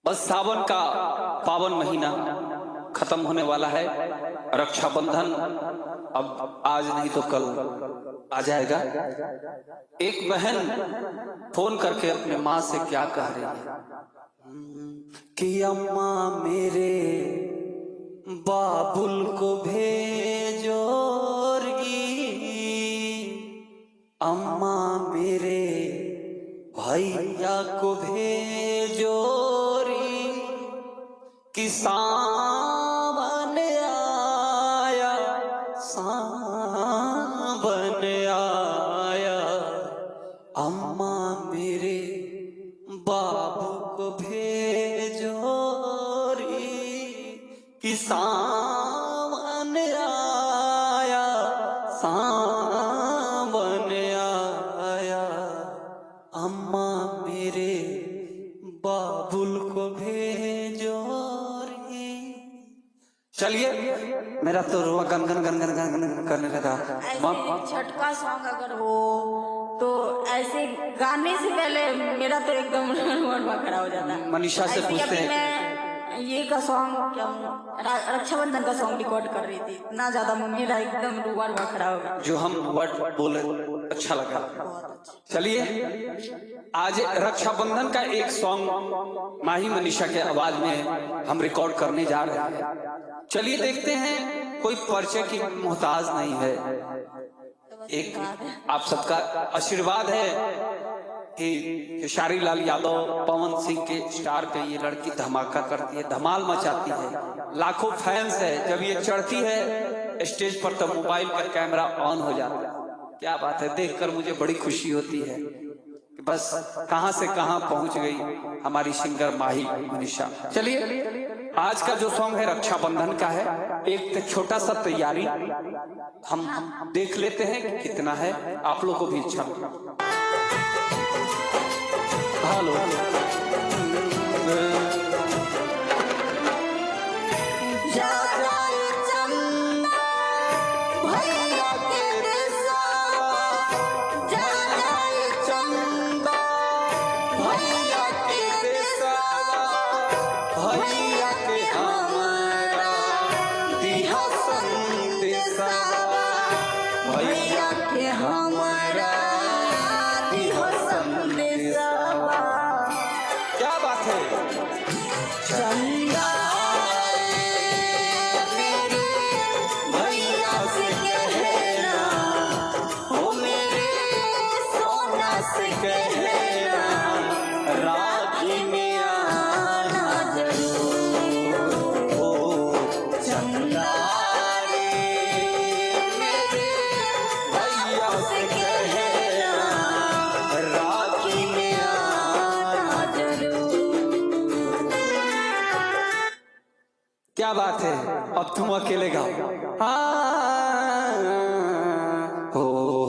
और सावन का पावन महीना खत्म होने वाला है। रक्षाबंधन अब आज नहीं तो कल आ जाएगा। एक बहन फोन करके अपने माँ से क्या कह रही है कि अम्मा मेरे बाबुल को भेजोगी, अम्मा मेरे भैया को भेजोरी, कि सावन आया सावन आया, अम्मा मेरे बाबू को भेजोरी, कि सावन आया सावन आया, अम्मा मेरे बाबुल को भेजो। चलिए, मेरा तो रुआ गन गन गन गन गन गन करने लगा। छठका सॉन्ग अगर हो तो ऐसे गाने से पहले मेरा तो एकदम रुआ खड़ा हो जाता है। मनीषा से पूछते हैं ये का सॉन्ग क्या रक्षाबंधन का सॉन्ग रिकॉर्ड कर रही थी, इतना ज्यादा मेरा एकदम रुआ खड़ा होगा। जो हम वर्ड बोले अच्छा लगा। चलिए, आज रक्षाबंधन का एक सॉन्ग माही मनीषा के आवाज में हम रिकॉर्ड करने जा रहे हैं। चलिए देखते हैं, कोई परिचय की मोहताज नहीं है, एक आप सबका आशीर्वाद है कि खेसारी लाल यादव पवन सिंह के स्टार पे ये लड़की धमाका करती है, धमाल मचाती है, लाखों फैंस है। जब ये चढ़ती है स्टेज पर तो मोबाइल का कैमरा ऑन हो जाता है। क्या बात है, देखकर मुझे बड़ी खुशी होती है कि बस कहां से कहां पहुंच गई हमारी सिंगर माही मनीषा। चलिए, आज का जो सॉन्ग है रक्षाबंधन का है। एक छोटा सा तैयारी हम देख लेते हैं कि कितना है, आप लोग को भी अच्छा लगा। हेलो क्या बात है, अब तुम अकेले गाओ। हो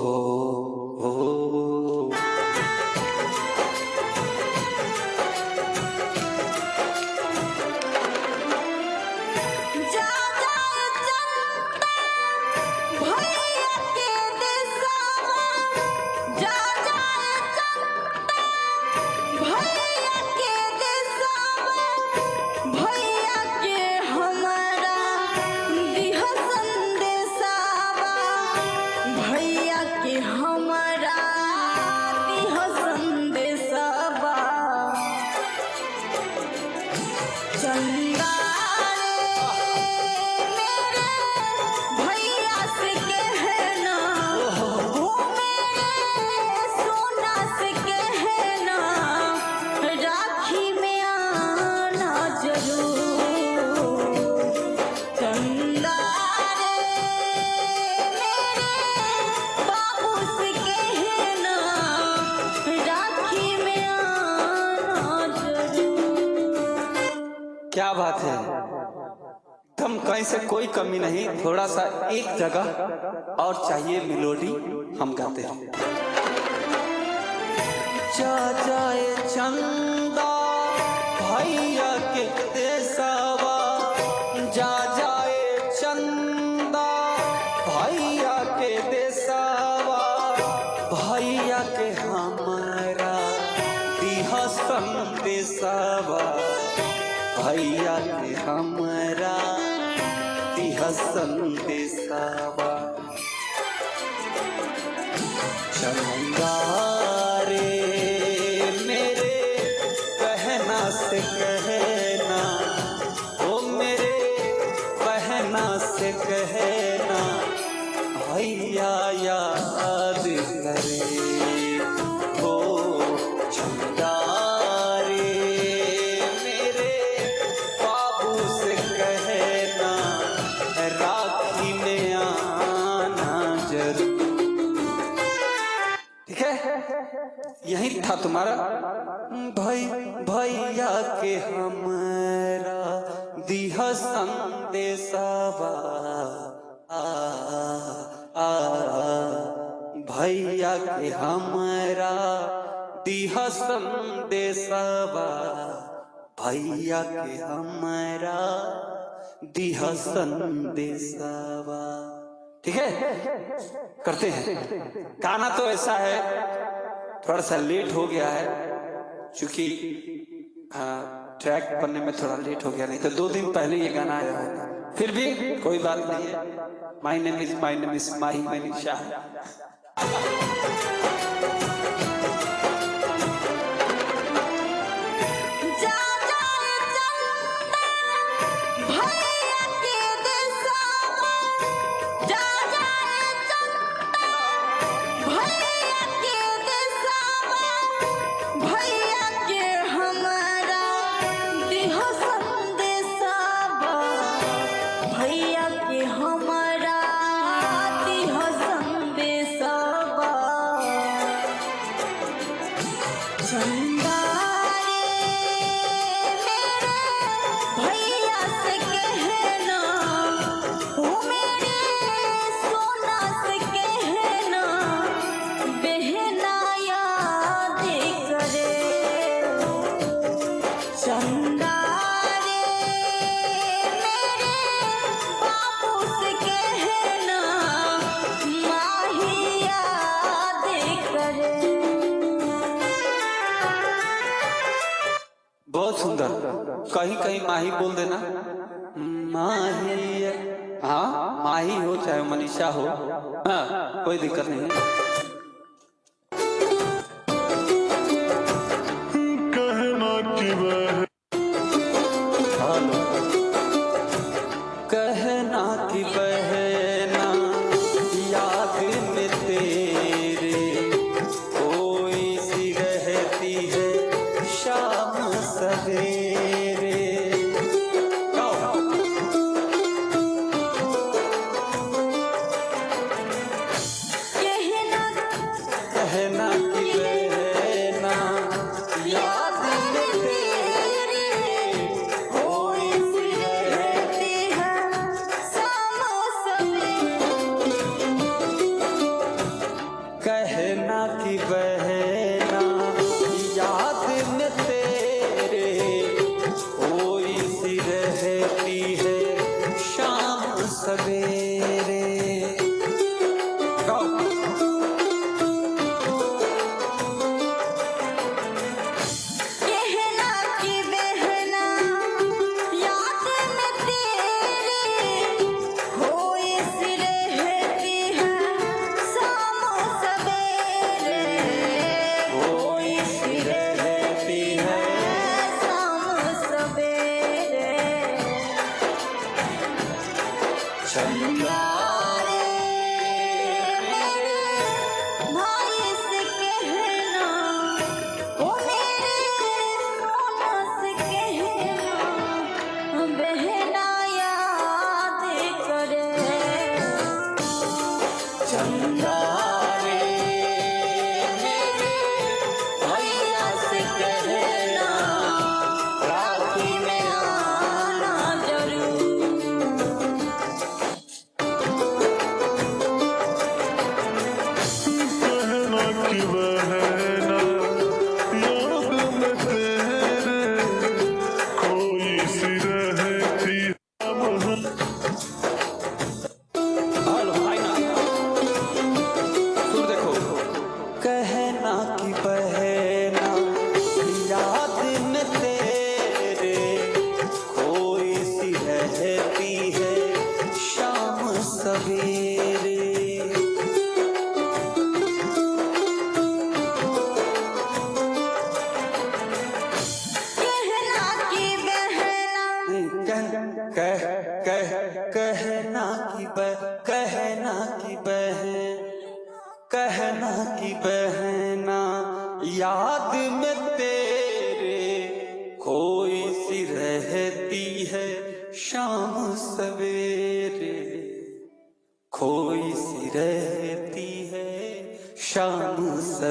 क्या बात है, एकदम कहीं से कोई कमी नहीं, थोड़ा सा एक जगह और चाहिए मेलोडी, हम गाते हैं। जा जाए चंदा भैया के देसावा, जा जाए चंदा भैया के देसावा, भैया के हमारा दिहा संदेशावा, भैया के हमरा दिहा संदेशावा। चलूंगा रे मेरे बहना से कहना, ओ मेरे बहना से कहना भैया याद करे हो। चलूंगा रे मेरे बाबू से कहना राखी में आना जरूर। ठीक है, यही था तुम्हारा भैया के हमरा दिहा संदेशावा। भैया के हमरा दिहा संदेशावा। भैया के हमरा दिहा संदेशावा। ठीक है, करते हैं। गाना तो ऐसा है, थोड़ा सा लेट हो गया है क्योंकि ट्रैक बनने में थोड़ा लेट हो गया, नहीं तो 2 दिन पहले ये गाना आया होता। फिर भी कोई बात नहीं है। My name is Mahi Manisha. बहुत सुंदर, कहीं कहीं माही बोल देना। माही, हाँ माही हो चाहे मनीषा हो, हाँ कोई दिक्कत नहीं है। कहना की बहना याद में तेरे कोई सी रहती है शाम सवेरे। कहना की बहना याद में तेरे कोई सी रहती है शाम सवेरे। कहना की बहना याद में तेरे कोई सी रहती है शाम सवेरे।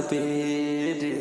सवेरे।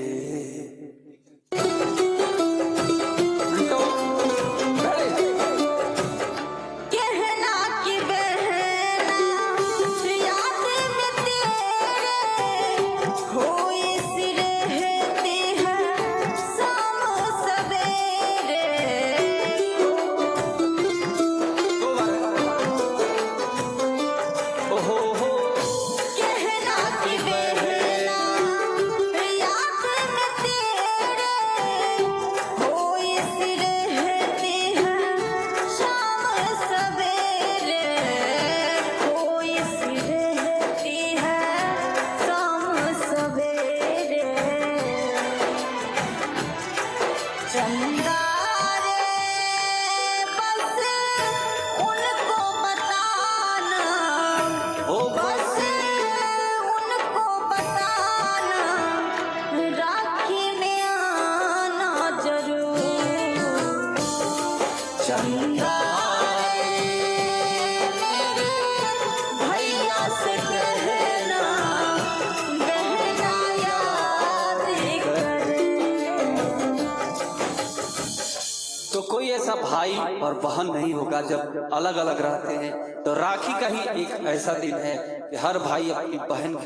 तो कोई ऐसा भाई और बहन नहीं होगा जब अलग अलग रहते हैं। तो राखी का ही एक ऐसा दिन है कि हर भाई अपनी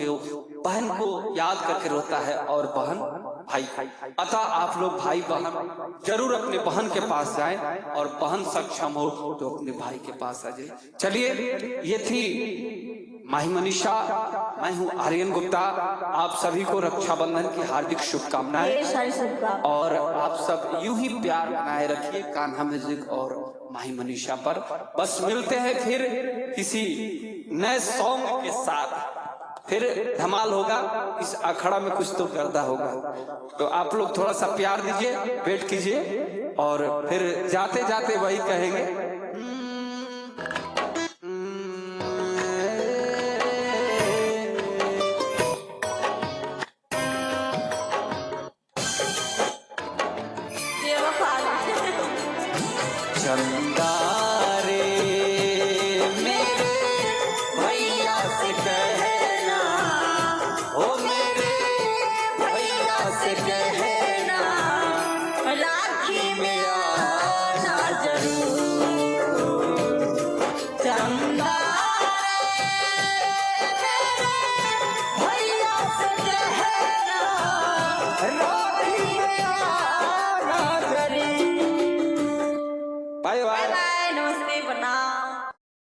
बहन को याद करके रोता है और बहन भाई। अतः आप लोग भाई बहन जरूर अपने बहन के पास जाएं और बहन सक्षम हो तो अपने भाई के पास आ जाए। चलिए, ये थी माही मनीषा, मैं हूँ आर्यन गुप्ता। आप सभी को रक्षाबंधन की हार्दिक शुभकामनाएं और आप सब यूं ही प्यार बनाए रखिए कान्हा म्यूजिक और माही मनीषा पर। बस मिलते हैं फिर किसी नए सॉन्ग के साथ, फिर धमाल होगा। इस अखाड़ा में कुछ तो गर्दा होगा, तो आप लोग थोड़ा सा प्यार दीजिए, वेट कीजिए और फिर जाते जाते वही कहेंगे। चंदा